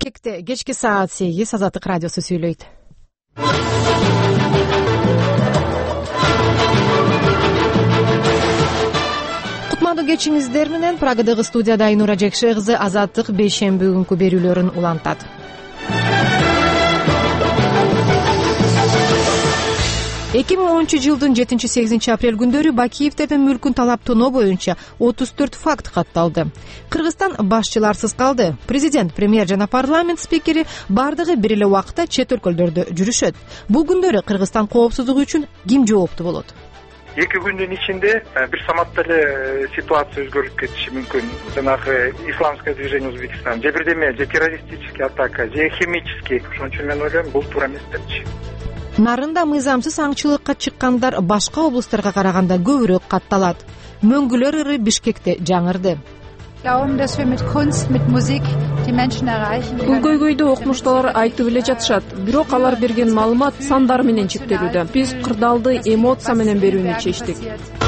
Бишкекте кечки саат 8 Азаттык радиосу сүйлөйт. Кутмандуу кечиңиздер менен Прагадагы студияда Айнура Жекше кызы Азаттык бейшемби күнкү берүүлөрүн улантат. 2010-жылдын 7-8 апрель күндөрү Бакиевтердин мүлкүн талап тоноо боюнча 34 факт катталды. Кыргызстан башчыларсыз калды. Президент, премьер жана парламент спикери бардыгы бир эле убакытта чет өлкөлөрдө жүрүшөт. Бул күндөрү Кыргызстан коопсуздугу үчүн ким жооптуу болот? 2 күндүн ичинде бир саматта эле ситуация өзгөрүп кетиши мүмкүн. Жанагы исламское движение Узбекистан, же бирдеме, же террористический атака, же химический. Ошон үчүн мен ойлойм, бул туура эмес депчи. Нарында мыйзамсыз аңчылыкка чыккандар башка облусттарга караганда көбүрөөк катталат. Мөңгүлөр ыры Бишкекте жаңырды. Бул көйгөйдү окумуштуулар айтып эле жатышат, бирок алар берген маалымат сандар менен чектелүүдө. Биз кырдаалды эмоция менен берүүнү чечтик.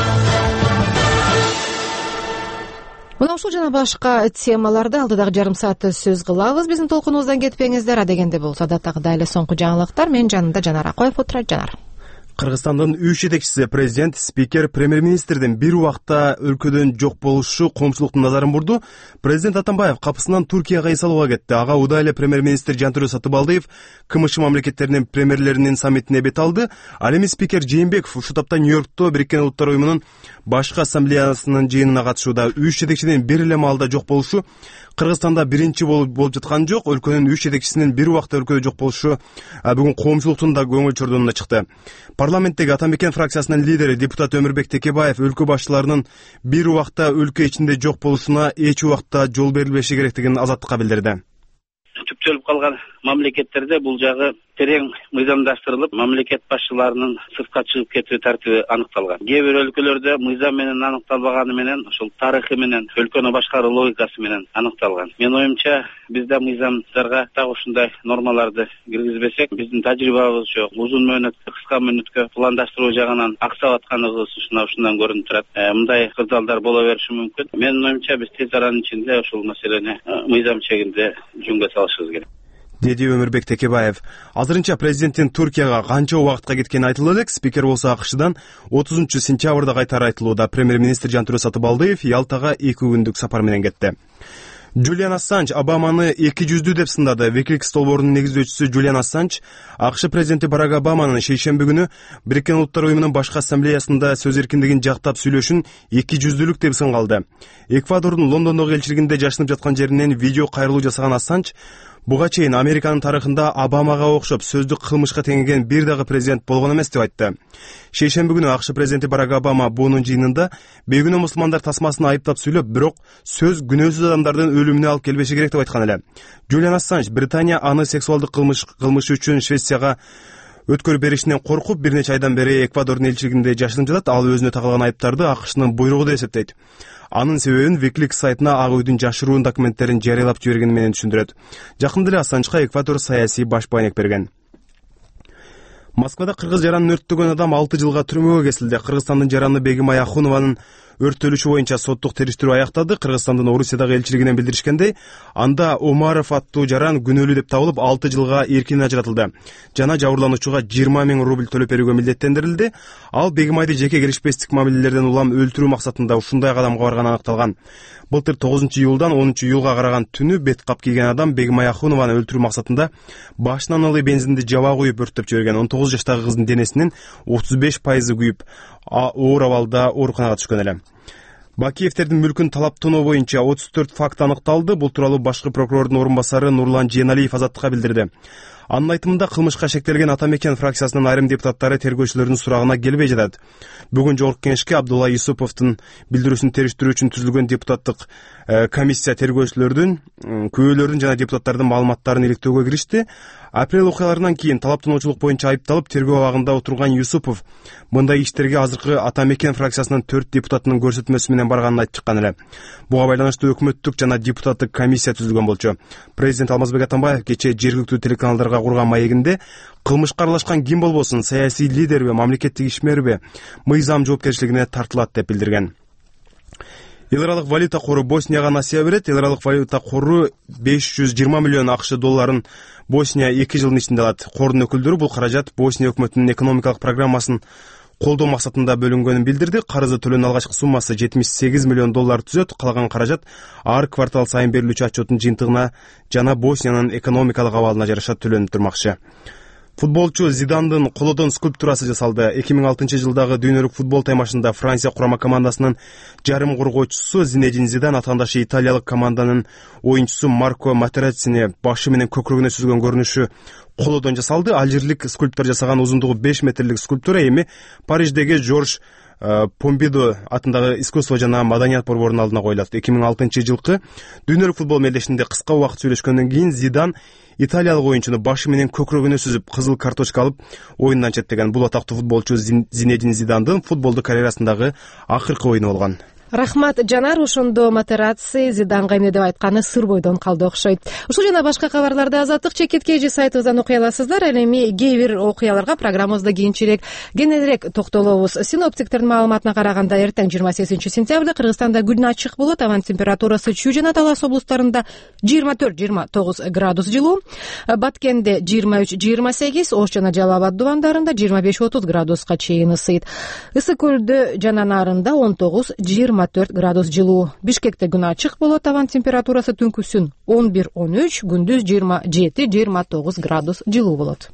Мына ушул жана башка темаларды алдыдагы жарым саатта сөз кылабыз. Биздин толкунубуздан кетпеңиздер. Адегенде болсо адаттагыдай эле соңку жаңылыктар. Мен жанында Жанар Акоев отурат. Жанар. Кыргызстандын 3 жетекчиси, президент, спикер, премьер-министрдин бир убакта өлкөдөн жок болушу коомчулуктун назарын бурду. Президент Атамбаев капысынан Туркияга эс алууга кетти. Ага удай эле премьер-министр Жантүрө Сатыбалдиев КМШ мамлекеттеринин премьерлеринин саммитине бет алды. Ал эми спикер Жээнбеков ушул тапта Нью-Йоркто Бириккен Улуттар уюмунун башкы ассамблеясынын жыйынына катышууда. 3 жетекчинин бир эле маалда жок болушу Кыргызстанда биринчи болуп жаткан жок. Өлкөнүн 3 жетекчисинин бир убакта өлкөдө жок болушу бүгүн коомчулуктун да көңүл чордонуна чыкты. Парламенттеги Атамекен фракциясынын лидери депутат Өмүрбек Текебаев өлкө башчыларынын бир убакта өлкө ичинде жок болушуна эч убакта жол берилбеши керектигин Азаттыкка билдирди. Түптөлүп калган мамлекеттерде бул жагы терең мыйзамдаштырылып, мамлекет башчыларынын сыртка чыгып кетүү тартиби аныкталган. Кээ бир өлкөлөрдө мыйзам менен аныкталбаганы менен, ошол тарыхы менен, өлкөнү башкаруу логикасы менен аныкталган. Мен оюмча, бизде мыйзамдарга так ушундай нормаларды киргизбесек, биздин тажрыйбабыз жок. Узун мөөнөткө, кыска мөөнөткө пландаштыруу жагынан аксап атканыбыз ушундан көрүнүп турат. Мындай кырдаалдар боло бериши мүмкүн. Менин оюмча, биз тез аранын ичинде ушул маселени мыйзам чегинде жөнгө салышыбыз керек, деди Өмүрбек Текебаев. Азырынча президенттин Туркияга канча убакытка кеткени айтылып элек. Спикер болсо АКШдан 30-сентябрда кайтары айтылууда. Премьер-министр Жантүрө Сатыбалдиев Ялтага 2 күндүк сапар менен кетти. Джулиан Ассанж Обаманы 200 деп сындады. Wikileaks долбоорунун негиздөөчүсү Джулиан Ассанж АКШ президенти Барак Обаманын шейшемби күнү Бириккен Улуттар уюмунун башкы ассамблеясында сөз эркиндигин жактап сүйлөшүн 200-лүк деп сынгалды. Эквадордун Лондондогу элчилигинде жашынып жаткан жеринен видео кайрылуу жасаган Ассанж буга чейин Американын тарыхында Обамага окшоп сөздүк кылмышка теңеген бир дагы президент болгон эмес деп айтты. Шейшемби күнү АКШ президенти Барак Обама буунун жыйынында бейгүнөө мусулмандар тасмасын айыптап сүйлөп, бирок сөз күнөөсүз адамдардын өлүмүнө алып келбеши керек деп айткан эле. Джулиан Ассанж Британия аны сексуалдык кылмышы үчүн Швецияга өткөрүп беришинен коркуп, бир нече айдан бери Эквадордун элчилигинде жашынып жатат. Ал өзүнө тагылган айыптарды АКШнын буйругу деп эсептейт. Анын себебин Wikileaks сайтына Ак үйдүн жашыруун документтерин жарыялап жибергени менен түшүндүрөт. Жакында эле Ассанжга Эквадор саясий баш байнек берген. Москвада кыргыз жаранын өрттөгөн адам 6 жылга түрмөгө кесилди. Кыргызстандын жараны Бегим Аяхунованын өрттөлүшү боюнча соттук териштирүү аяктады. Кыргызстандын Орусиядагы элчилигинен билдиришкендей, анда Омаров аттуу жаран күнөөлүү деп табылып 6 жылга эркинен ажыратылды. Жана жабырлануучуга 20 000 рубль төлөп берүүгө милдеттендирилди. Ал Бегим Айды жеке келишпестик мамилелерден улам өлтүрүү максатында ушундай кадамга барганы аныкталган. Былтыр 9-июлдан 10-июлга караган түнү бет кап кийген адам Бегим Аяхунованы өлтүрүү максатында башынан ылый бензинди жаба куюп өрттөп жиберген. 19 жаштагы кыздын денесинин 35% күйүп, оор абалда ооруканага түшкөн эле. Бакиевтердин мүлкүн талап тоноо боюнча 34 факт аныкталды. Бул тууралуу башкы прокурордун орун басары Нурлан Жээналиев Азаттыкка билдирди. Анын айтымында кылмышка шектелген Атамекен фракциясынын айрым депутаттары тергөөчүлөрдүн сурагына келбей жатат. Бүгүн жогорку кеңешке Абдулла Юсуповдун билдирүүсүн териштирүү үчүн түзүлгөн депутаттык комиссия тергөөчүлөрдүн, күбөлөрдүн жана депутаттардын маалыматтарын иликтөөгө киришти. Апрель окуяларынан кийин талаптоочулук боюнча айыпталып тергөө абагында отурган Юсупов мындай иштерге азыркы Атамекен фракциясынын 4 депутатынын көрсөтмөсү менен барганын айтып чыккан эле. Буга байланыштуу өкмөттүк жана депутаттык комиссия түзүлгөн болчу. Президент Алмазбек Атамбаев кечээ жергиликтүү телеканалдарга курган маегинде кылмышка аралашкан ким болбосун, саясий лидерби, мамлекеттик ишмерби, мыйзам жоопкерчилигине тартылат деп билдирген. Эл аралык валюта кору Боснияга насыя берет. Эл аралык валюта кору 520 миллион АКШ долларын Босния 2 жылдын ичинде алат. Кордун өкүлдөрү бул каражат Босния өкмөтүнүн экономикалык программасын колдоо максатында бөлүнгөнүн билдирди. Карызы төлөөнүн алгачкы суммасы 78 миллион доллар түзөт. Калган каражат ар квартал сайын берилүүчү отчеттун жыйынтыгына жана Босниянын экономикалык абалына жараша төлөнүп турмакчы. Футболчу Зидандын колодон скульптурасы жасалды. 2006 жылдагы дүйнөлүк футбол таймашында Франция курама командасынын жарым коргоочусу Зинедин Зидан атаандашы италиялык команданын оюнчусу Марко Матераццини башы менен көкүрөгүнө сүзгөн көрүнүшү колодон жасалды. Алжирлик скульптор жасаган узундугу 5 метрлик скульптура эми Париждеги Жорж Помпиду атындагы искусство жана маданият борборунун алдына коюлат. 2006 жылкы дүйнөлүк футбол мелдешинде кыска убакыт сүйлөшкөндөн кийин Зидан италиялык оюнчуну башы менен көкүрөгүнө сүзүп кызыл карточка алып оюндан четтеген. Бул атактуу футболчу Зинедин Зидандын футболдук карьерасындагы акыркы оюну болгон. Рахмат Жанар, ошондо Матерацци Зиданга эмне деп айтканы сыр бойдон калды окшойт. Ушул жана башка кабарларды Азаттык чекиткей сайтыбыздан окуй аласыздар. Ал эми кээ бир окуяларга программабызда кийинчерээк кененирээк токтолобуз. Синоптиктердин маалыматына караганда эртең 28 сентябрда Кыргызстанда күн ачык болот. Абан температурасы Чүй жана Талас облустарында 24-29 градус жылуу, Баткенде 23-28, Ош жана Жалал Абад дубандарында 25-30 градуска чейин ысыйт. Ысык көлдө жана нарында 19-24 градус жылуу. Бишкекте күн ачык болот. Абан температурасы түнкүсүн 11-13, күндүз 27-29 градус жылуу болот.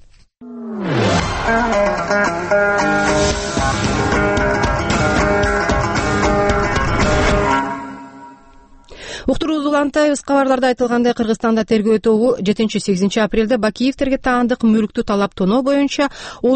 Уктуруубузду улантайбыз. Кабарларда айтылгандай, Кыргызстанда тергөө тобу 7-8 апрелде Бакиевтерге таандык мүлктү талап тоноо боюнча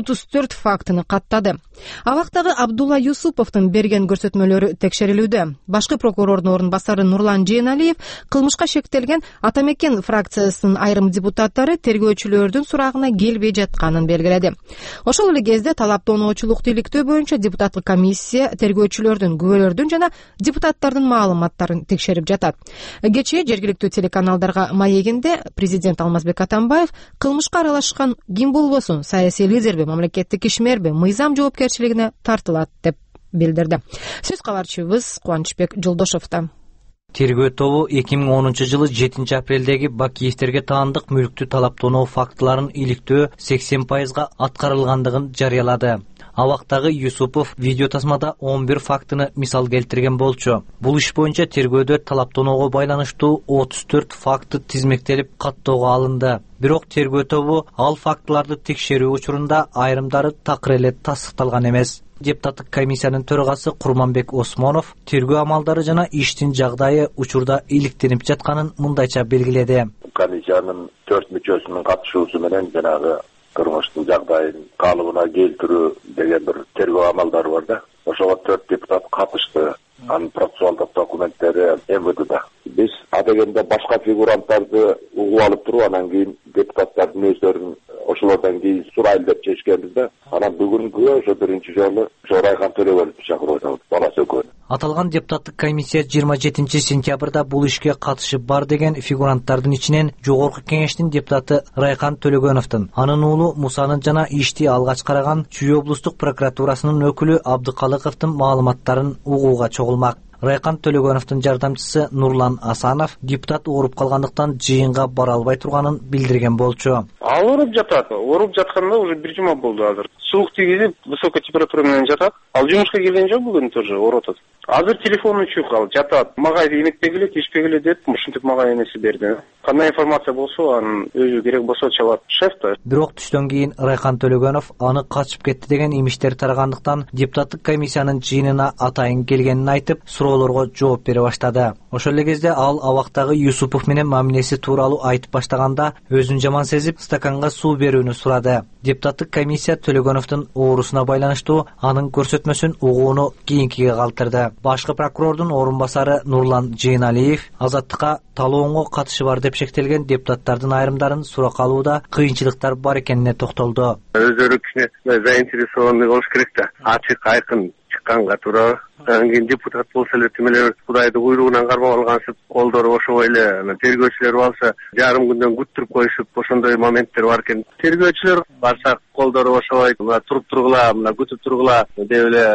34 фактыны каттады. Абактагы Абдулла Юсуповдун берген көрсөтмөлөрү текшерилүүдө. Башкы прокурордун орун басары Нурлан Жейналиев кылмышка шектелген Атамекен фракциясынын айрым депутаттары тергөөчүлөрдүн сурагына келбей жатканын белгиледи. Ошол эле кезде талап тоноочулукту иликтөө боюнча депутаттык комиссия тергөөчүлөрдүн, күбөлөрдүн жана депутаттардын маалыматтарын текшерип жатат. Кечээ жергиликтүү телеканалдарга маегинде президент Алмазбек Атамбаев кылмышка аралашкан ким болбосун, саясий лидерби, мамлекеттик ишмерби, мыйзам жоопкерчилигине тартылат деп билдирди. Сөз кабарчыбыз Кубанычбек Жолдошовдо. Тергөө тобу 2010 жылы 7 апрелдеги Бакиевтерге таандык мүлктү талап тоноо фактыларын иликтөө 80% аткарылгандыгын жарыялады. Абактагы Юсупов видео тасмада 11 фактыны мисал келтирген болчу. Бул иш боюнча тергөөдө талап тоноого байланыштуу 34 факты тизмектелип каттоого алынды. Бирок тергөө тобу ал фактыларды текшерүү учурунда айрымдары такыр эле тастыкталган эмес. Депутаттык комиссиянын төрагасы Курманбек Осмонов тергөө амалдары жана иштин жагдайы учурда иликтенип жатканын мындайча белгиледи. Комиссиянын 4 мүчөсүнүн катышуусу менен жанагы кылмыштын жагдайын калыбына келтирүү деген бир тергөө амалдары бар да. Ошого 4 депутат катышты. Анын процессуалдык документтери МВДда. Биз адегенде башка фигуранттарды угуп алып туруп, анан кийин депутаттардын өздөрүн ошолордон кийин сурайлы деп чечкенбиз да. Анан бүгүнкү ошо биринчи жолу Райхан Төлөгөновду чакырып атабыз, баласы экөө. Аталган депутаттык комиссия 27 сентябрда бул ишке катышы бар деген фигуранттардын ичинен жогорку кеңештин депутаты Райхан Төлөгөновдун, анын уулу Мусанын жана ишти алгач караган Чүй облустук прокуратурасынын өкүлү Абдыкалыковдун маалыматтарын угууга чогулмак. Райхан Төлөгөновдун жардамчысы Нурлан Асанов депутат ооруп калгандыктан жыйынга бара албай турганын билдирген болчу. Ал ооруп жатат. Ооруп жатканда уже бир жума болду азыр. Суук тийгизип, высокая температура менен жатат. Ал жумушка келген жок, бүгүн тоже ооруп атат. Азыр телефону чук, ал жатат. Мага эмекпегиле, тишпегиле деп, ушинтип мага энеси берди. Кандай информация болсо, анын өзү керек болсо чалат шеф да. Бирок түштөн кийин Райхан Төлөгөнов аны качып кетти деген имиштер тарагандыктан депутаттык комиссиянын жыйынына атайын келгенин айтып, суроолорго жооп бере баштады. Ошол эле кезде ал абактагы Юсупов менен мамилеси тууралуу айтып баштаганда өзүн жаман сезип, стаканга суу берүүнү сурады. Депутаттык комиссия Төлөгөновдун оорусуна байланыштуу анын көрсөтмөсүн угууну кийинкиге калтырды. Башкы прокурордун орун басары Нурлан Жейналиев Азаттыкка талоонго катышы бар деп шектелген депутаттардын айрымдарын суракка алууда кыйынчылыктар бар экенине токтолду. Өздөрү кичине заинтересованный болуш керек да. Ачык айкын чыкканга туура. Кийин депутат болсо эле тимелер Кудайдын буйругунан кармап алгансып, колдору ошого эле тергөөчүлөр алса, жарым күндөн күттүрүп коюшуп, ошондой моменттер бар экен. Тергөөчүлөр барсак колдору ошобой, туруп тургула, күтүп тургула деп эле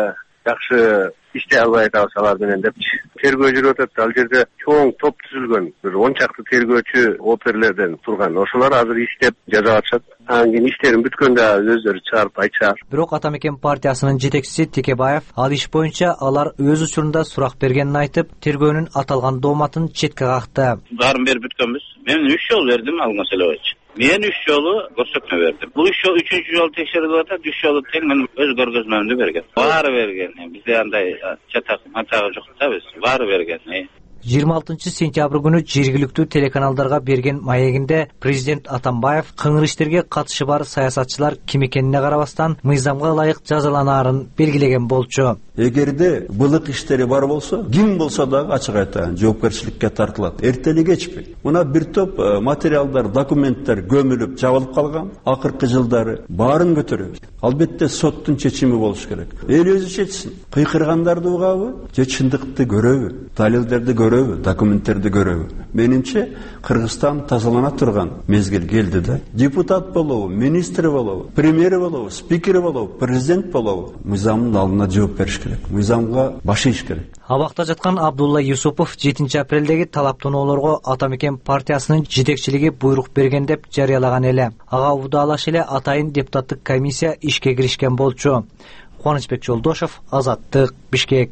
жакшы иштей албай атабыз алар менен депчи. Тергөө жүрүп атат. Ал жерде чоң топ түзүлгөн. Бир 10 чакты тергөөчү оперлерден турган. Ошолар азыр иштеп жазып атышат. Анан кийин иштерин бүткөндө өздөрү чыгарып айтышат. Бирок Ата Мекен партиясынын жетекчиси Текебаев ал иш боюнча алар өз учурунда сурак бергенин айтып, тергөөнүн аталган дооматын четке какты. Баарын берип бүткөнбүз. Мен 3 жол бердим ал маселе боюнча. Мен 3 жолу көрсөтмө бердим. Бул 3 жол 3-чү жолу текшерилип атат. 3 жолу тең мен өз көргөзмөмдү берген. Баары берген. Бизде андай матагы жок да, биз баары берген. 26 сентябрь күнү жергиликтүү телеканалдарга берген маегинде президент Атамбаев кыңыр иштерге катышы бар саясатчылар ким экенине карабастан мыйзамга ылайык жазаланаарын белгилеген болчу. Эгерде былык иштери бар болсо, ким болсо дагы ачык айтайын, жоопкерчиликке тартылат. Эртели кечпей. Мына бир топ материалдар, документтер көмүлүп, жабылып калган. Акыркы жылдары баарын көтөрөбүз. Албетте соттун чечими болуш керек. Эл өзү чечсин. Кыйкыргандарды угабы, же чындыкты көрөбү, далилдерди көрөбү, документтерди көрөбү. Менимче Кыргызстан тазалана турган мезгил келди да. Депутат болобу, министр болобу, премьер болобу, спикер болобу, президент болобу, мыйзамдын алдына жооп бериш керек. Мыйзамга баш ийиш керек. Абакта жаткан Абдулла Юсупов 7 апрелдеги талаптоолорго Ата Мекен партиясынын жетекчилиги буйрук берген деп жарыялаган эле. Ага убадалаш эле атайын депутаттык комиссия ишке киришкен болчу. Кубанычбек Жолдошев, Азаттык, Бишкек.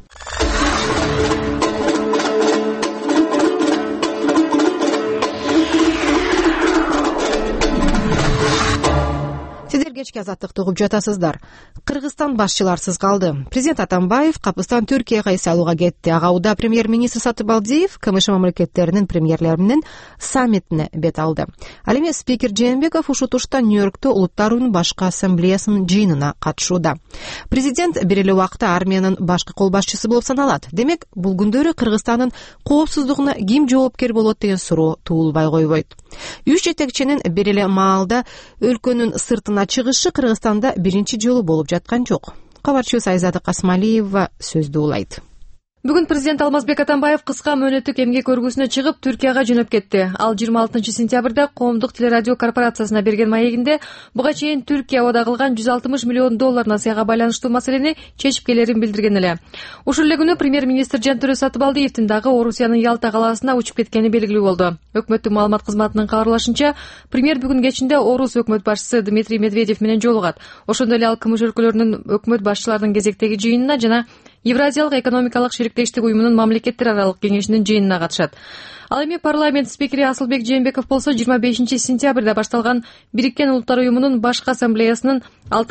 Кечки азаттыкты угуп жатасыздар. Кыргызстан башчыларсыз калды. Президент Атамбаев капыстан Түркияга эс алууга кетти. Ага уда премьер-министр Сатыбалдиев КМШ мамлекеттеринин премьерлери менен саммитине бет алды. Ал эми спикер Жээнбеков ушул тушта Нью-Йоркто Улуттар уюмунун башкы ассамблеясынын жыйынына катышууда. Президент бир эле убакта армиянын башкы кол башчысы болуп саналат. Демек, бул күндөрү Кыргызстандын коопсуздугуна ким жоопкер болот деген суроо туулбай койбойт. Үч жетекчинин бир эле маалда өлкөнүн сыртына чыгышы Кыргызстанда биринчи жолу болуп жаткан жок. Кабарчыбыз Айзада Касмалиева сөздү улайт. Бүгүн президент Алмазбек Атамбаев кыска мөөнөттүк эмгек көргүсүнө чыгып Түркияга жөнөп кетти. Ал 26 сентябрда Коомдук телерадио корпорациясына берген маегинде буга чейин Түркия ода кылган $160 миллион насыяга байланыштуу маселени чечип келерин билдирген эле. Ушул эле күнү премьер-министр Жантөрө Сатыбалдиевдин дагы Орусиянын Ялта калаасына учуп кеткени белгилүү болду. Өкмөттүн маалымат кызматынын кабарлашынча, премьер бүгүн кечинде Орус өкмөт башчысы Дмитрий Медведев менен жолугат. Ошондой эле ал КМШ өлкөлөрүнүн өкмөт башчыларынын кезектеги жыйынына жана Евразиялык экономикалык шериктештик уюмунун мамлекеттер аралык кеңешинин жыйынына катышат. Ал эми парламент спикери Асылбек Жээнбеков болсо 25 сентябрда башталган Бириккен Улуттар уюмунун башкы ассамблеясынын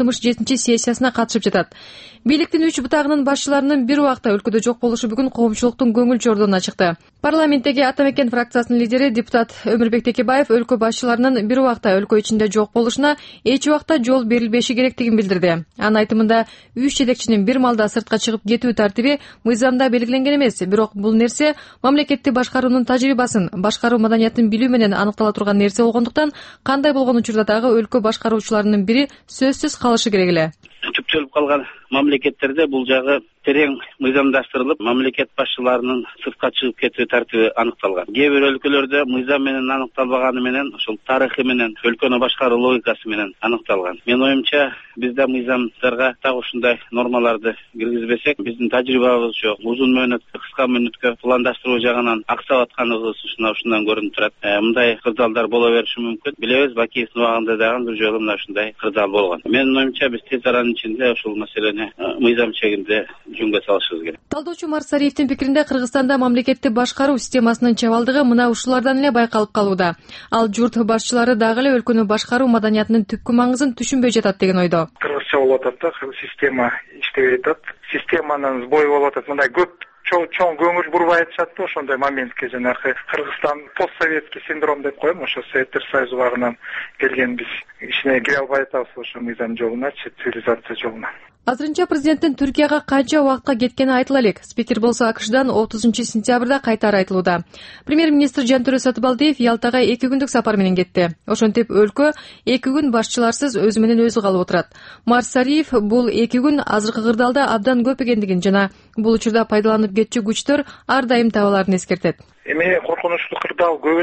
67 сессиясына катышып жатат. Бийликтин 3 бутагынын башчыларынын бир убакта өлкөдө жок болушу бүгүн коомчулуктун көңүл чордуна чыкты. Парламенттеги Ата Мекен фракциясынын лидери депутат Өмүрбек Текебаев өлкө башчыларынын бир убакта өлкө ичинде жок болушуна эч убакта жол берилбеши керектигин билдирди. Анын айтымында 3 жетекчинин бир маалда сыртка чыгып кетүү тартиби мыйзамда белгиленген эмес, бирок бул нерсе мамлекетти башкаруунун тажрыйбасын, башкаруу маданиятын билүү менен аныктала турган нерсе болгондуктан кандай болгон учурда дагы өлкө башкаруучуларынын бири сөзсүз калышы керек эле. Түптөлүп калган мамлекеттерде бул жагы терең мыйзамдаштырылып, мамлекет башчыларынын сыртка чыгып кетүү тартиби аныкталган. Кээ бир өлкөлөрдө мыйзам менен аныкталбаганы менен, ошол тарыхы менен, өлкөнү башкаруу логикасы менен аныкталган. Менин оюмча, бизде мыйзамдарга так ушундай нормаларды киргизбесек, биздин тажрыйбабыз жок. Узун мөөнөткө, кыска мөөнөткө пландаштыруу жагынан аксап атканыбыз ушундан көрүнүп турат. Мындай кырдаалдар боло бериши мүмкүн. Билебиз, Бакиевдин убагында дагы бир жолу мына ушундай кырдаал болгон. Менин оюмча, биз тез аранын ичинде ушул маселени мыйзам чегинде жөнгө салышыбыз керек. Талдоочу Марсариевдин пикиринде Кыргызстанда мамлекетти башкаруу системасынын чабалдыгы мына ушулардан эле байкалып калууда. Ал журт башчылары дагы эле өлкөнү башкаруу маданиятынын түпкү маңызын түшүнбөй жатат деген ойдо. Кыргызча болуп атат да, система иштебей атат. Системанын сбою болуп атат. Мындай көп чоң көңүл бурбай атышат да ошондой моментке. Жанагы Кыргызстан постсоветский синдром деп коем, ошо Советтер Союзу убагынан келген биз ичине кире албай атабыз ошо мыйзам жолуначы, цивилизация жолуна. Азырынча президенттин Түркияга канча убакытка кеткени айтыла элек. Спикер болсо АКШдан 30 сентябрда кайтары айтылууда. Премьер-министр Жантөрө Сатыбалдиев Ялтага 2 күндүк сапар менен кетти. Ошентип өлкө 2 күн башчыларсыз өзү менен өзү калып отурат. Марсариев бул 2 күн азыркы кырдаалда абдан көп экендигин жана бул учурда пайдаланып кетчү күчтөр ар дайым табаларын эскертет. Эми коркунучтуу кырдаал көп эле.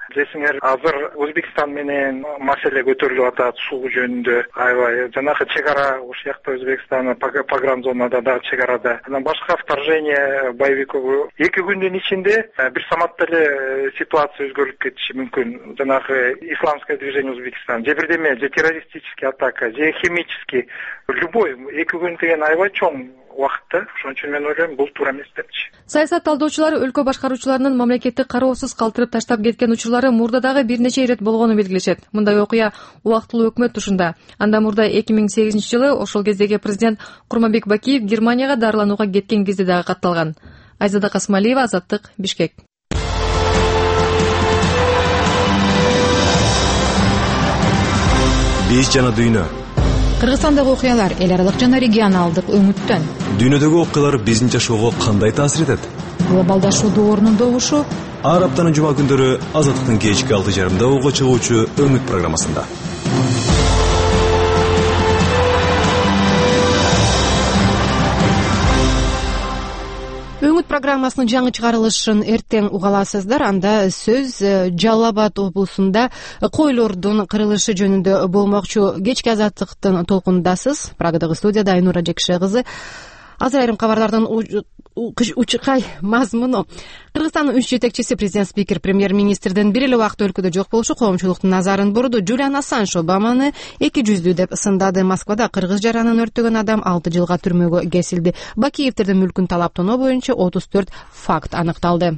Билесиңер, азыр Өзбекстан менен маселе көтөрүлүп атат суу жөнүндө. Аябай жанагы чек ара ошол жакта Өзбекстан погран зонада дагы чек арада. Анан башка вторжение боевиков 2 күндүн ичинде бир саматта эле ситуация өзгөрүп кетиши мүмкүн. Жанагы исламское движение Узбекистан же бирдеме, же террористический атака, же химический, любой 2 күн деген аябай чоң убакытта. Ошон үчүн мен ойлойм, бул туура эмес депчи. Саясат талдоочулар өлкө башкаруучуларынын мамлекетти кароосуз калтырып таштап кеткен учурлары мурда дагы бир нече ирет болгонун белгилешет. Мындай окуя убактылуу өкмөт тушунда. Анда мурда 2008-жылы ошол кездеги президент Курманбек Бакиев Германияга дарыланууга кеткен кезде дагы катталган. Айзада Касмалиева, Азаттык, Бишкек. Биз жана дүйнө. Кыргызстандагы окуялар эл аралык жана регионалдык өңүттөн. Дүйнөдөгү окуялар биздин жашоого кандай таасир этет? Глобалдашуу доорунун добушу. Ар аптанын жума күндөрү Азаттыктын кечки 6:30 ого чыгуучу Өңүт программасында. Өңүт программасынын жаңы чыгарылышын эртең уга аласыздар. Анда сөз Жалал Абад облусунда койлордун кырылышы жөнүндө болмокчу. Кечки Азаттыктын толкунундасыз. Прагадагы студияда Айнура Жекше кызы. Азыр айрым кабарлардын учукай мазмуну. Кыргызстандын үч жетекчиси президент, спикер, премьер-министрдин бир эле убакытта өлкөдө жок болушу коомчулуктун назарын буруду. Джулиан Ассанж Обаманы 200 деп сындады. Москвада кыргыз жаранын өрттөгөн адам 6 жылга түрмөгө кесилди. Бакиевтердин мүлкүн талап тоноо боюнча 34 факт аныкталды.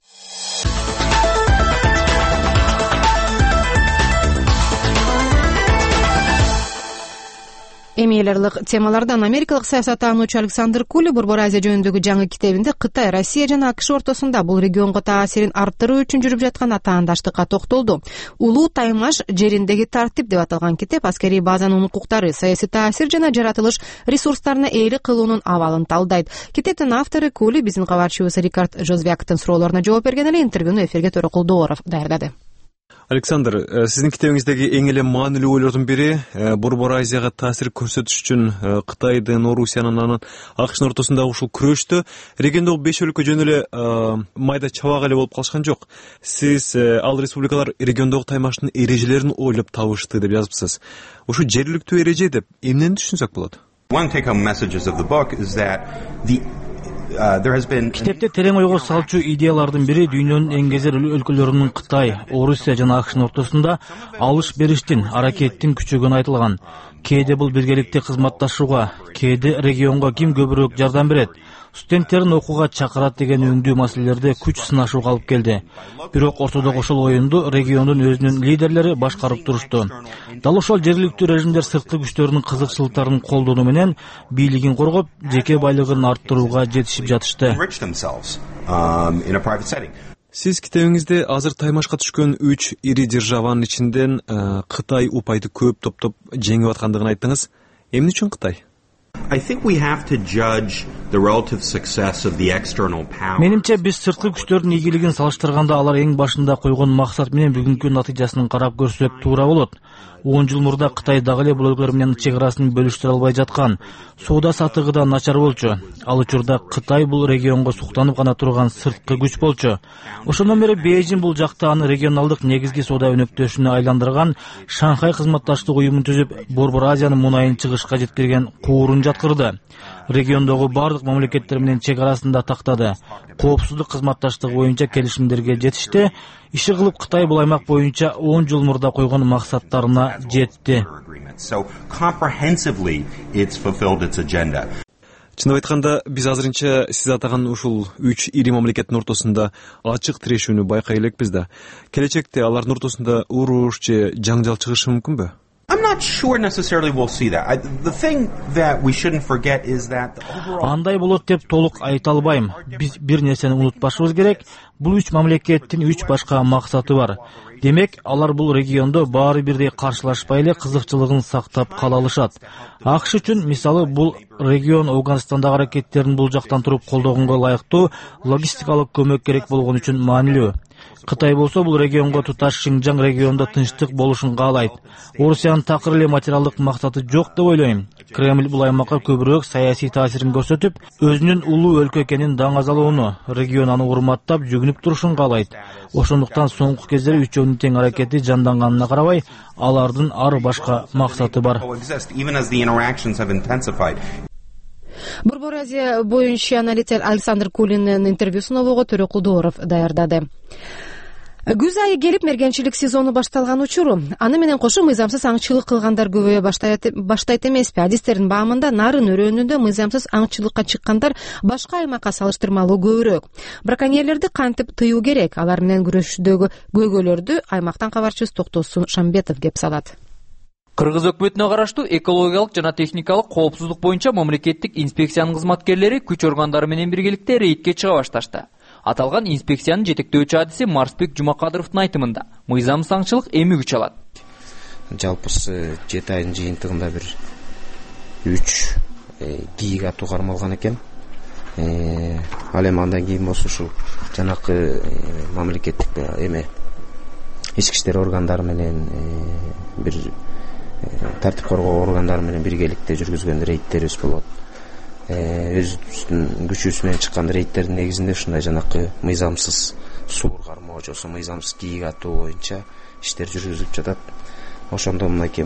Эми эл аралык темалардан америкалык саясаттануучу Александр Кули Борбор Азия жөнүндөгү жаңы китебинде Кытай, Россия жана АКШ ортосунда бул регионго таасирин арттыруу үчүн жүрүп жаткан атаандаштыкка токтолду. Улуу Таймаш жериндеги тартип деп аталган китеп аскерий базанын укуктары, саясий таасир жана жаратылыш ресурстарына ээлик кылуунун абалын талдайт. Китептин автору Кули биздин кабарчыбыз Рикард Жозвяктын суроолоруна жооп берген эле. Интервьюну эфирге Төрөкул Дооров даярдады. Александр, сиздин китебиңиздеги эң эле маанилүү ойлордун бири Борбор Азияга таасир көрсөтүш үчүн Кытайдын, Орусиянын, анан АКШнын ортосундагы ушул күрөштү региондогу 5 өлкө жөн эле майда чабак эле болуп калышкан жок. Сиз ал республикалар региондогу Таймаштын эрежелерин ойлоп табышты деп жазыпсыз. Ушу жергиликтүү эреже деп эмнени түшүнсөк болот? One take-home messages of the book is that Китепте терең ойго салчу идеялардын бири дүйнөнүн эң кезер өлкөлөрүнүн Кытай, Орусия жана АКШнын ортосунда алыш-бериштин, аракеттин күчөгөнү айтылган. Кээде бул биргеликте кызматташууга, кээде регионго ким көбүрөөк жардам берет, студенттерин окууга чакырат деген өңдүү маселелерде күч сынашууга алып келди. Бирок ортодогу ошол оюнду региондун өзүнүн лидерлери башкарып турушту. Дал ошол жергиликтүү режимдер сырткы күчтөрдүн кызыкчылыктарын колдонуу менен бийлигин коргоп, жеке байлыгын арттырууга жетишип жатышты. Сиз китебиңизде азыр Таймашка түшкөн 3 ири державанын ичинден Кытай упайды көп топтоп жеңип аткандыгын айттыңыз. Эмне үчүн Кытай? Менимче биз сырткы күчтөрдүн ийгилигин салыштырганда алар эң башында койгон максат менен бүгүнкү натыйжасын карап көрсөк туура болот. 10 жыл мурда Кытай дагы эле бул өлкөлөр менен чек арасын бөлүштүрө албай жаткан. Соода сатыгы да начар болчу. Ал учурда Кытай бул регионго суктанып гана турган сырткы күч болчу. Ошондон бери Бейжин бул жакта аны регионалдык негизги соода өнөктөшүнө айландырган Шанхай кызматташтык уюмун түзүп, Борбор Азиянын мунайын чыгышка жеткирген куурун жаткырды. Региондогу бардык мамлекеттер менен чек арасында тактады. Коопсуздук кызматташтыгы боюнча келишимдерге жетишти. Иши кылып Кытай бул аймак боюнча 10 жыл мурда койгон максаттарына жетти. Чындап айтканда, биз азырынча сиз атаган ушул 3 ири мамлекеттин ортосунда ачык тирешүүнү байкай элекпиз да. Келечекте алардын ортосунда уруш же жаңжал чыгышы мүмкүнбү? Андай болот деп толук айта албайм. Биз бир нерсени унутпашыбыз керек. Бул 3 мамлекеттин 3 башка максаты бар. Демек, алар бул региондо баары бирдей каршылашпай эле кызыкчылыгын сактап кала алышат. АКШ үчүн, мисалы, бул регион Афганистандагы аракеттерин бул жактан туруп колдогонго ылайыктуу логистикалык көмөк керек болгон үчүн маанилүү. Кытай болсо бул регионго туташ Шинжаң региондо тынчтык болушун каалайт. Орусиянын такыр эле материалдык максаты жок деп ойлойм. Кремль бул аймакка көбүрөөк саясий таасирин көрсөтүп, өзүнүн улуу өлкө экенин даңазалоону, регион аны урматтап, жүгүнүп турушун каалайт. Ошондуктан соңку кездери үчөөнүн тең аракети жанданганына карабай, алардын ар башка максаты бар. Борбор Азия боюнча аналитик Александр Кулиндин интервьюсун Обого Төрөкулдууров даярдады. Күз айы келип, мергенчилик сезону башталган учуру. Аны менен кошо мыйзамсыз аңчылык кылгандар көбөйө баштайт эмеспи? Адистердин баамында нарын өрөөнүндө мыйзамсыз аңчылыкка чыккандар башка аймакка салыштырмалуу көбүрөөк. Браконьерлерди кантип тыюу керек? Алар менен күрөшүүдөгү көйгөйлөрдү аймактан кабарчыбыз Токтосун Шамбетов кеп салат. Кыргыз өкмөтүнө караштуу экологиялык жана техникалык коопсуздук боюнча мамлекеттик инспекциянын кызматкерлери күч органдары менен биргеликте рейдке чыга башташты. Аталган инспекциянын жетектөөчү адиси Марсбек Жумакадыровдун айтымында мыйзамсыз аңчылык эми күч алат. Жалпысы 7 айдын жыйынтыгында бир 3 кийик атуу кармалган экен. Ал эми андан кийин болсо ушул жанакы мамлекеттик ички иштер органдары менен бир тартип коргоо органдары менен биргеликте жүргүзгөн рейдтерибиз болот. Өзүбүздүн күчүбүз менен чыккан рейдтердин негизинде ушундай жанакы мыйзамсыз суур кармоо же мыйзамсыз кийик атуу боюнча иштер жүргүзүлүп жатат. Ошондо мынакей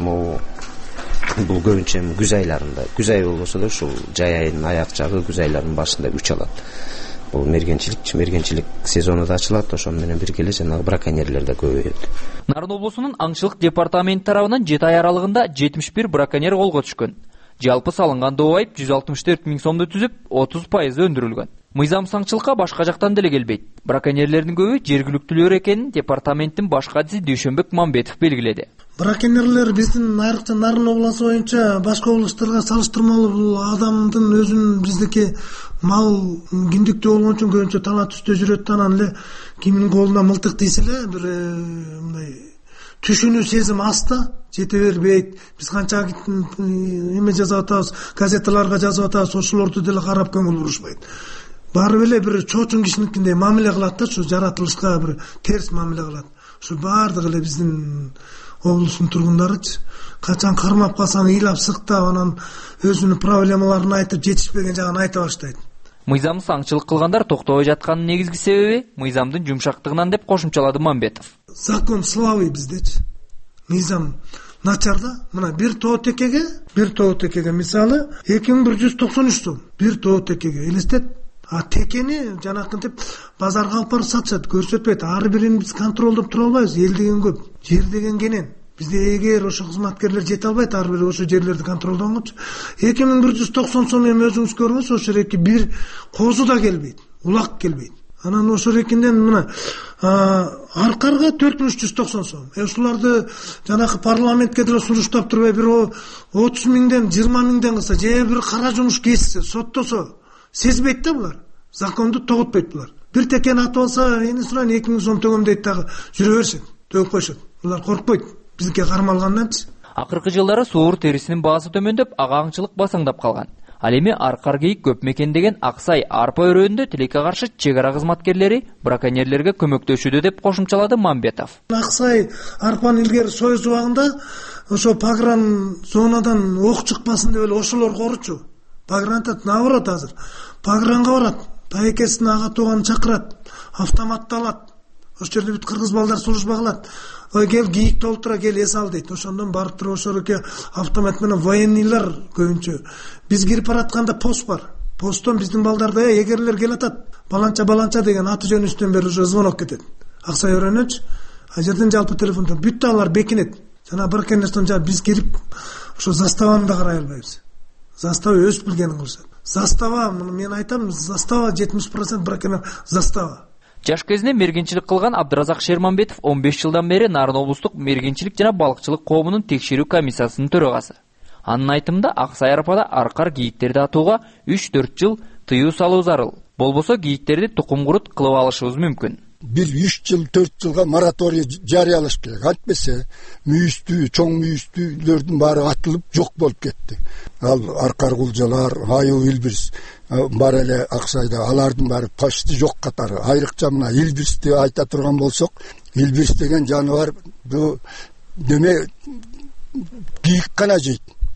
бул көбүнчө күз айларында, күз айы болбосо да ушул жай айынын аяк жагы, күз айларынын башында күч алат. Бул мергенчилик сезону да ачылат, ошону менен бирге эле жанагы браконьерлер да көбөйөт. Нарын облусунун аңчылык департаменти тарабынан 7 ай аралыгында 71 браконьер колго түшкөн. Жалпы салынган доо айып 164 000 сомду түзүп, 30% өндүрүлгөн. Мыйзамсыз аңчылыкка башка жактан деле келбейт. Браконьерлердин көбү жергиликтүүлөр экенин департаменттин башкы адиси Дүйшөнбек Мамбетов белгиледи. Браконьерлер биздин айрыкча Нарын обласу боюнча башка облустарга салыштырмалуу бул адамдын өзүнүн биздики мал киндиктүү болгон үчүн көбүнчө тала түстө жүрөт, анан эле кимдин колуна мылтык тийсе эле бир мындай түшүнүү сезим аста жете бербейт. Биз канча эме жазып атабыз, газеталарга жазып атабыз, ошолорду деле карап көңүл бурушпайт. Баары эле бир чоочун кишиникиндей мамиле кылат да, ушу жаратылышка бир терс мамиле кылат. Ушу баардыгы эле биздин облустун тургундарычы качан кармап калсаң ыйлап сыктап, анан өзүнүн проблемаларын айтып, жетишпеген жагын айта баштайт. Мыйзамсыз аңчылык кылгандар токтобой жатканын негизги себеби мыйзамдын жумшактыгынан деп кошумчалады Мамбетов. Закон слабый биздечи. Мыйзам начар да. Мына бир тоо текеге мисалы 2193 сом. Бир тоо текеге элестет. А текени жанакынтип базарга алып барып сатышат, көрсөтпөйт. Ар бирин биз контролдоп тура албайбыз. Эл деген көп, жер деген кенен. Бизде эгер ошо кызматкерлер жете албайт ар бир ошо жерлерди контролдогончу 2190 сом эми өзүңүз көрүңүз, ошо эки бир козу да келбейт, улак келбейт. Анан ошо экинден мына аркарга 4390 сом. Ушуларды жанакы парламентке деле суруштап турбай бир 30 миңден 20 миңден кылса, же бир кара жумуш кессе, соттосо сезбейт да булар. Законду тогутпайт булар. Бир текени атып алса, эни суран 2000 сом төгөм дейт дагы жүрө беришет, төгүп коюшат. Булар коркпойт. Бизге кармалганданчы. Акыркы жылдары суур терисинин баасы төмөндөп, ага аңчылык басаңдап калган. Ал эми аркар кийик көп мекендеген Аксай арпа өрөөнүндө тилекке каршы чек ара кызматкерлери браконьерлерге көмөктөшүүдө деп кошумчалады Мамбетов. Аксай арпанын илгери союз убагында ошо пагран зонадан ок чыкпасын деп эле ошолор коручу. Пагрантат наоборот азыр. Пагранга барат, тайкесин ага тууганын чакырат, автоматты алат. Ошол жерде бүт кыргыз балдар служба кылат. Ой кел кийик толтура кел эс ал дейт. Ошондон барып туруп ошоруке автомат менен военныйлар көбүнчө. Биз кирип баратканда пост бар. Посттон биздин балдарда эгерлер келатат. Баланча деген аты жөнү үстүнөн бери уже звонок кетет. Аксай өрөөнөчү. А жерден жалпы телефондон бүт алар бекинет. Жана браконьерден жана биз кирип ошо заставаны да карай албайбыз. Застава өз билгенин кылышат. Застава, мен айтам, застава 70% браконьер застава. Жаш кезинде мергенчилик кылган Абдыразак Шерманбетов 15 жылдан бери Нарын облустук мергенчилик жана балыкчылык коомунун текшерүү комиссиясынын төрагасы. Анын айтымында Аксай арпада аркар кийиктерди атууга 3-4 жыл тыюу салуу зарыл. Болбосо кийиктерди тукум курут кылып алышыбыз мүмкүн. Бир 3 жыл 4 жылга мораторий жарыялаш керек. Антпесе мүйүстүү, чоң мүйүстүүлөрдүн баары атылып жок болуп кетти. Ал аркар кулжалар, айыл илбирс бар эле Аксайда, алардын баары почти жок катары. Айрыкча мына илбирсти айта турган болсок, илбирс деген жаныбар бул неме кийик гана жейт.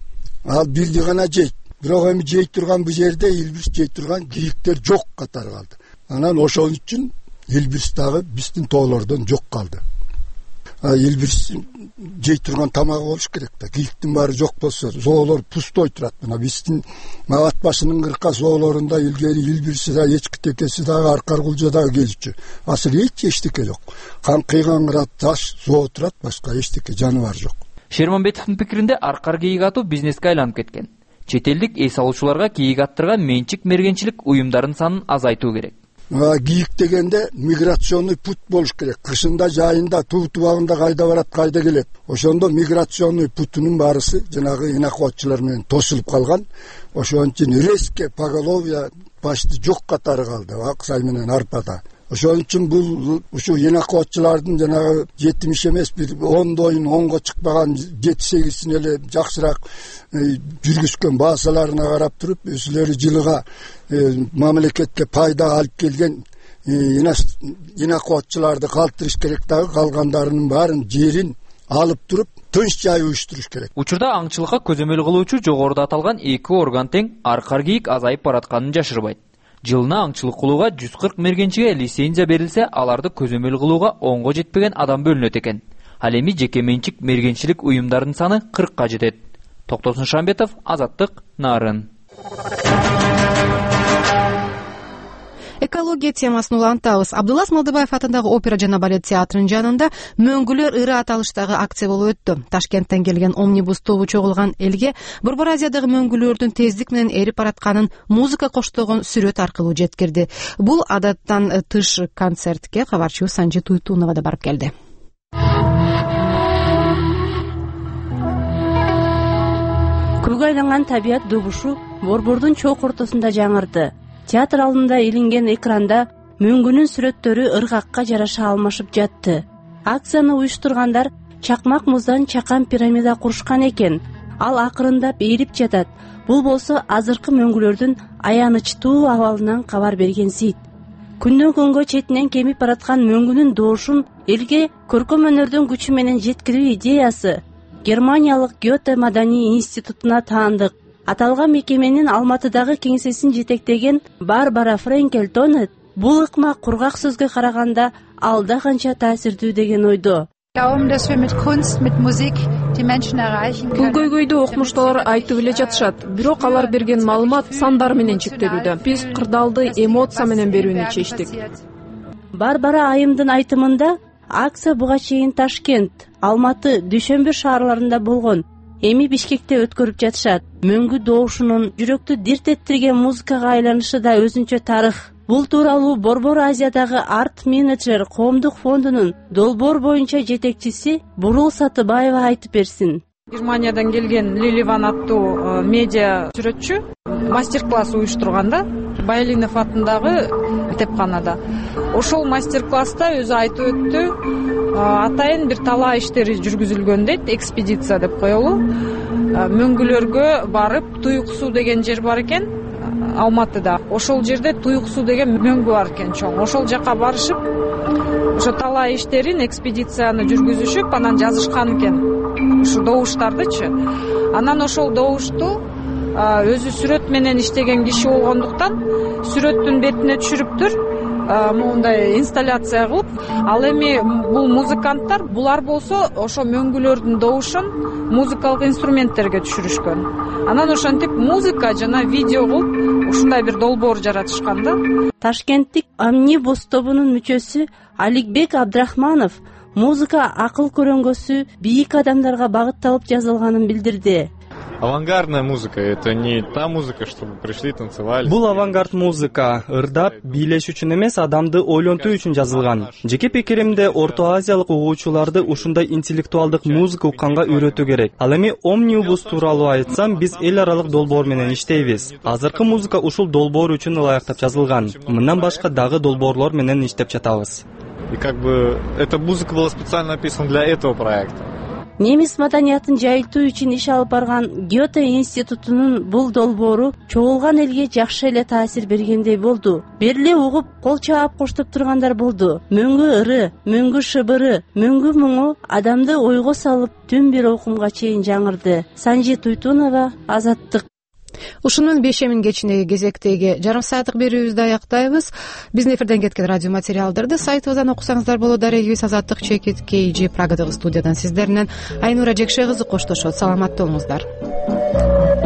ал бирди гана жейт. Бирок эми жей турган бу жерде Элбирс жей турган кийиктер жок катары калды. Анан ошол үчүн Элбирс дагы биздин тоолордон жок калды. Элбирс жей турган тамагы болуш керек да. Кийиктин баары жок болсо, зоолор пустой турат. Мына биздин Мабат башынын кырка зоолорунда илгери Элбирси да, эчки текеси дагы, аркар кулжа дагы келчү. Асыл эчтеке жок. Кан кыйгангырат таш зоо турат, башка эчтеке жаныбар жок. Шерманбетовдун пикиринде аркар кийик атуу бизнеске айланып кеткен. Чет элдик эс алуучуларга кийик аттырган менчик мергенчилик уюмдарын санын азайтуу керек. Кийик дегенде миграционный путь болуш керек. Кышында, жайында, туу тубагында кайда барат, кайда келет. Ошондо миграционный путунун баарысы жанагы инакчылар менен тосулуп калган. Ошон үчүн резко поголовье башты жок катары калды, аксай менен арпада. Ошон үчүн бул ушу инакчылардын жанагы 70 эмес, бир 10дойун 10го чыкпаган 7-8син эле жакшыраак жүргүзгөн баасаларына карап туруп, өзүлөрү жылыга мамлекетке пайда алып келген инакчыларды калтырыш керек дагы, калгандарынын баарын жерин алып туруп тынч жай уюштуруш керек. Учурда аңчылыкка көзөмөл кылуучу жогоруда аталган 2 орган тең аркар кийик азайып баратканын жашырбайт. Жылына аңчылык кылууга 140 мергенчиге лицензия берилсе, аларды көзөмөл кылууга 10го жетпеген адам бөлүнөт экен. Ал эми жеке менчик мергенчилик уюмдарынын саны 40ка жетет. Токтосун Шамбетов, Азаттык, Нарын. Экология темасын улантабыз. Абдуллас Малдыбаев атындагы опера жана балет театрынын жанында мөңгүлөр ыры аталыштагы акция болуп өттү. Ташкенттен келген омнибус тобу чогулган элге Борбор Азиядагы мөңгүлөрдүн тездик менен эрип баратканын музыка коштогон сүрөт аркылуу жеткирди. Бул адаттан тыш концертке кабарчыбыз Санжи Туйтунова да барып келди. Көккө айланган табият добушу борбордун чоок ортосунда жаңырды. Театр алдында илинген экранда мөңгүнүн сүрөттөрү ыргакка жараша алмашып жатты. Акцияны уюштургандар чакмак муздан чакан пирамида курушкан экен. Ал акырындап эрип жатат. Бул болсо азыркы мөңгүлөрдүн аянычтуу абалынан кабар берген сыйт. Күндөн күнгө четинен кемип бараткан мөңгүнүн доошун элге көркөм өнөрдүн күчү менен жеткирүү идеясы Германиялык Гёте маданий институтуна таандык. Аталган мекеменин Алматыдагы кеңсесин жетектеген Барбара Френкель Тонет бул ыкма кургак сөзгө караганда алда канча таасирдүү деген ойдо. Бул көйгөйдү окумуштуулар айтып эле жатышат, бирок алар берген маалымат сандар менен чектелүүдө. Биз кырдаалды эмоция менен берүүнү чечтик. Барбара айымдын айтымында акция буга чейин Ташкент, Алматы, Дүйшөмбү шаарларында болгон. Эми Бишкекте өткөрүп жатышат. Мөңгү доошунун жүрөктү дирт эттирген музыкага айланышы да өзүнчө тарых. Бул тууралуу Борбор Азиядагы арт менеджер коомдук фондунун долбоор боюнча жетекчиси Бурул Сатыбаева айтып берсин. Германиядан келген Лиливан аттуу медиа сүрөтчү мастер-класс уюштурганда Байлинов атындагы китепканада. Ошол мастер-класста өзү айтып өттү. Атайын бир талаа иштери жүргүзүлгөн дейт, экспедиция деп коелу. Мөңгүлөргө барып, Туюк суу деген жер бар экен Алматыда. Ошол жерде Туюк суу деген мөңгү бар экен чоң. Ошол жака барышып, ошо талаа иштерин, экспедицияны жүргүзүшүп, анан жазышкан экен. Ушу добуштардычы. Анан ошол добушту өзү сүрөт менен иштеген киши болгондуктан сүрөттүн бетине түшүрүптүр. Мондай инсталляция кылып, ал эми бул музыканттар, булар болсо ошо мөңгүлөрдүн добушун музыкалык инструменттерге түшүрүшкөн. Анан ошентип музыка жана видео кылып ушундай бир долбоор жаратышкан да. Ташкенттик Омнибус тобунун мүчөсү Аликбек Абдрахманов музыка акыл көрөнгөсү бийик адамдарга багытталып жазылганын билдирди. Авангардная музыка — это не та музыка, чтобы пришли, танцевали. Бул авангард музыка ырдап, бийлеш үчүн эмес, адамды ойлонтуу үчүн жазылган. Жеке пикиримде Орто Азиялык угуучуларды ушундай интеллектуалдык музыка укканга үйрөтүү керек. Ал эми Омнибус тууралуу айтсам, биз эл аралык долбоор менен иштейбиз. Азыркы музыка ушул долбоор үчүн ылайыктап жазылган. Мындан башка дагы долбоорлор менен иштеп жатабыз. И как бы эта музыка была специально написана для этого проекта. немис маданиятын жайылтуу үчүн иш алып барган Гёте институтунун бул долбоору чогулган элге жакшы эле таасир бергендей болду. Бери угуп кол чаап коштоп тургандар болду. Мөңгү ыры, мөңгү шыбыры, мөңгү муңу адамды ойго салып түн бир окумга чейин жаңырды. Санжи Туйтунова, Азаттык. Ушунун бешемин кечинеги кезектеги жарым сааттык берүүбүздү аяктайбыз. Биздин эфирден кеткен радио материалдарды сайтыбыздан окусаңыздар болот. Дарегибиз Азаттык Чекит KG Прагадагы студиядан сиздер менен Айнура Жекше кызы коштошот. Саламатта болуңуздар.